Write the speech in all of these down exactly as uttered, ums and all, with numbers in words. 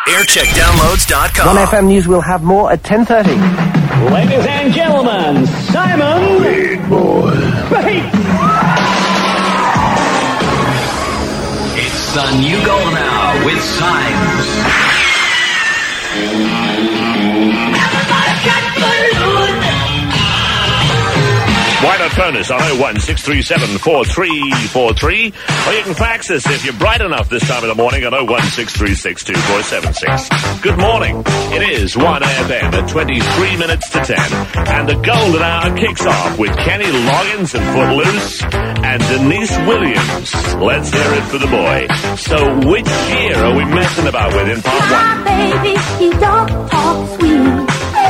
aircheck downloads dot com. one F M News will have more at ten thirty. Ladies and gentlemen, Simon... Big boy. Bates! It's the new golden hour with Symes. Why not phone us on oh one six three seven four three four three, or you can fax us if you're bright enough this time of the morning on oh one six three six two four seven six. Good morning. It is one F M at twenty-three minutes to ten, and the golden hour kicks off with Kenny Loggins and Footloose and Denise Williams. Let's hear it for the boy. So which year are we messing about with in part one? Baby, you don't talk sweet.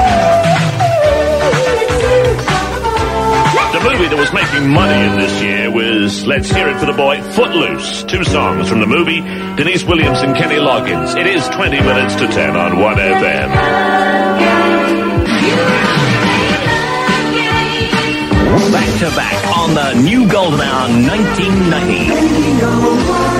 The movie that was making money in this year was, let's hear it for the boy, Footloose. Two songs from the movie, Denise Williams and Kenny Loggins. It is twenty minutes to ten on one F M. Back to back on the new golden hour nineteen ninety.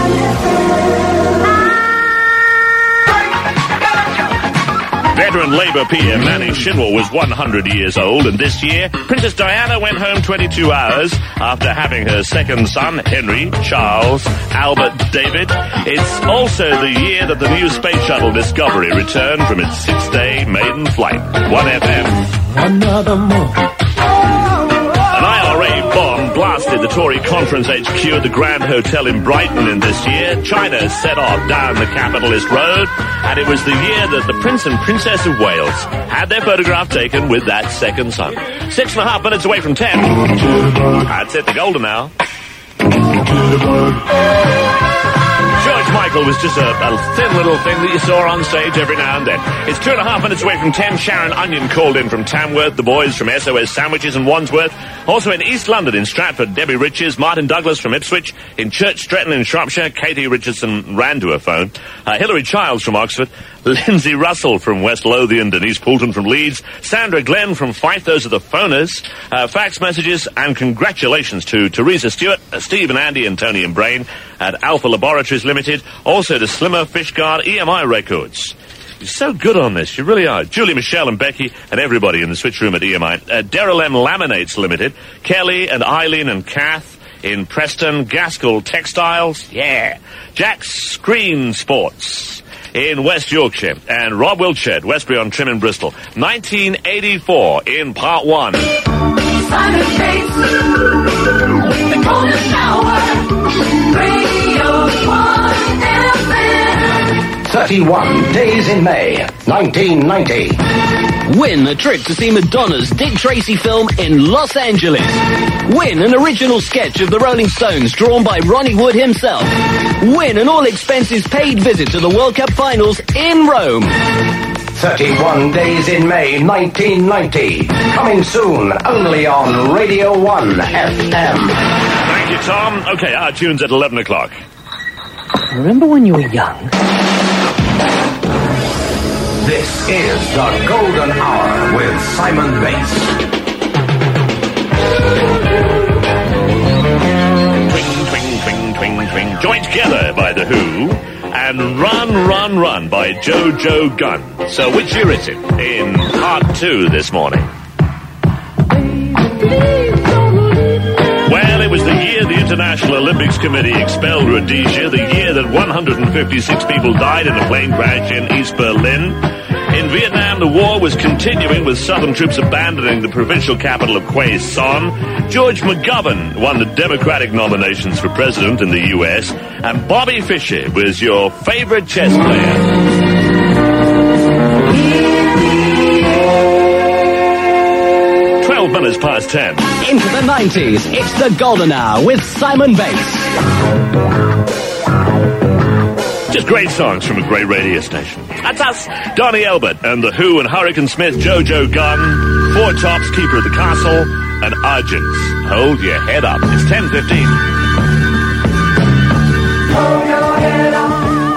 Veteran Labour P M Manny Shinwell was one hundred years old, and this year, Princess Diana went home twenty-two hours after having her second son, Henry, Charles, Albert, David. It's also the year that the new space shuttle Discovery returned from its six-day maiden flight. one F M. Another moment. An I R A bomb blasted the Tory conference H Q at the Grand Hotel in Brighton in this year. China set off down the capitalist road, and it was the year that the Prince and Princess of Wales had their photograph taken with that second son. Six and a half minutes away from ten. That's it, the golden hour. George Michael was just a, a thin little thing that you saw on stage every now and then. It's two and a half minutes away from ten. Sharon Onion called in from Tamworth, the boys from S O S Sandwiches in Wandsworth. Also in East London, in Stratford, Debbie Riches, Martin Douglas from Ipswich. In Church Stretton in Shropshire, Katie Richardson ran to her phone. Uh, Hilary Childs from Oxford. Lindsay Russell from West Lothian. Denise Poulton from Leeds. Sandra Glenn from Fife. Those are the phoners. Uh, fax messages and congratulations to Teresa Stewart, uh, Steve and Andy and Tony and Brain at Alpha Laboratories Limited. Also to Slimmer, Fishguard, E M I Records. You're so good on this, you really are. Julie, Michelle and Becky and everybody in the switch room at E M I. Uh, Derrylem Laminates Limited. Kelly and Eileen and Kath in Preston. Gaskell Textiles, yeah. Jack's Screen Sports in West Yorkshire. And Rob Wiltshire, Westbury on Trim in Bristol. nineteen eighty-four in part one. Simon Bates, the golden hour, Radio one F M. thirty-one days in May, nineteen ninety. Win a trip to see Madonna's Dick Tracy film in Los Angeles. Win an original sketch of the Rolling Stones drawn by Ronnie Wood himself. Win an all-expenses-paid visit to the World Cup finals in Rome. thirty-one days in May, nineteen ninety. Coming soon, only on Radio one F M. Thank you, Tom. Okay, iTunes at eleven o'clock. Remember when you were young? This is the Golden Hour with Simon Bates. Twing, twing, twing, twing, twing. Joined Together by The Who and Run, Run, Run by Jojo Gunn. So which year is it? In part two this morning. Well, it was the year the International Olympics Committee expelled Rhodesia, the year that one hundred fifty-six people died in a plane crash in East Berlin. In Vietnam, the war was continuing with Southern troops abandoning the provincial capital of Quai Son. George McGovern won the Democratic nominations for president in the U S, and Bobby Fischer was your favorite chess player. twelve minutes past ten. Into the nineties, it's the Golden Hour with Simon Bates. Just great songs from a great radio station. That's us. Donny Elbert and The Who and Hurricane Smith, Jojo Gunn, Four Tops, Keeper of the Castle, and Argents. Hold your head up. It's ten fifteen. Hold your head up.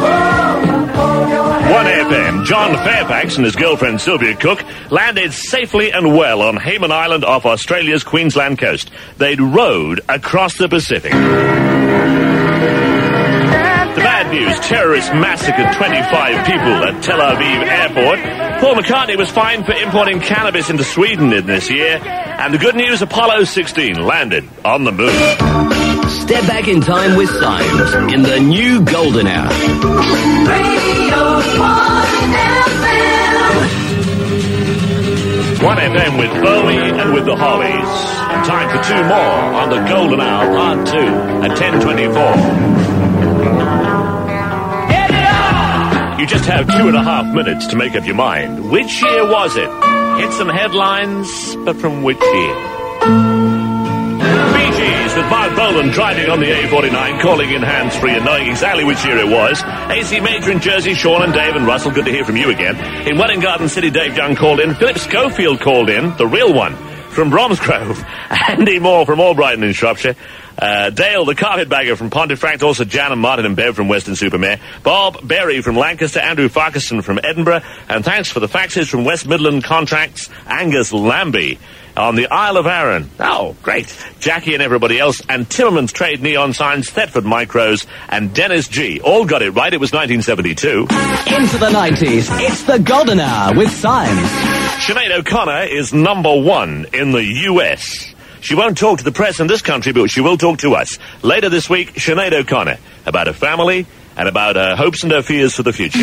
one F M, John Fairfax and his girlfriend Sylvia Cook landed safely and well on Hayman Island off Australia's Queensland coast. They'd rowed across the Pacific. The bad bad news. Terrorists massacred twenty-five people at Tel Aviv airport. Paul McCartney was fined for importing cannabis into Sweden in this year. And the good news, Apollo sixteen landed on the moon. Step back in time with Symes in the new Golden Hour. Radio one F M. one F M with Bowie and with the Hollies. And time for two more on the Golden Hour, part two, at ten twenty-four. You just have two and a half minutes to make up your mind. Which year was it? Hit some headlines, but from which year? Bee Gees with Mark Bolan driving on the A forty-nine, calling in hands-free and knowing exactly which year it was. A C Major in Jersey, Sean and Dave and Russell, good to hear from you again. In Welling Garden City, Dave Young called in. Philip Schofield called in, the real one, from Bromsgrove. Andy Moore from Albrighton in Shropshire. Uh, Dale, the carpetbagger from Pontefract, also Jan and Martin and Bev from Weston-super-Mare, Bob Berry from Lancaster, Andrew Farquharson from Edinburgh, and thanks for the faxes from West Midland Contracts, Angus Lambie on the Isle of Arran. Oh, great. Jackie and everybody else, and Timmerman's Trade Neon Signs, Thetford Micros, and Dennis G. All got it right. It was nineteen seventy-two. Into the nineties, it's the Golden Hour with Symes. Sinead O'Connor is number one in the U S She won't talk to the press in this country, but she will talk to us. Later this week, Sinead O'Connor, about her family and about her hopes and her fears for the future.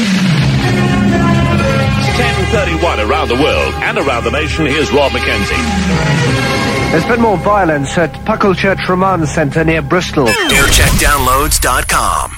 ten thirty-one around the world and around the nation. Here's Rob Mackenzie. There's been more violence at Puckle Church Remand Centre near Bristol. air check downloads dot com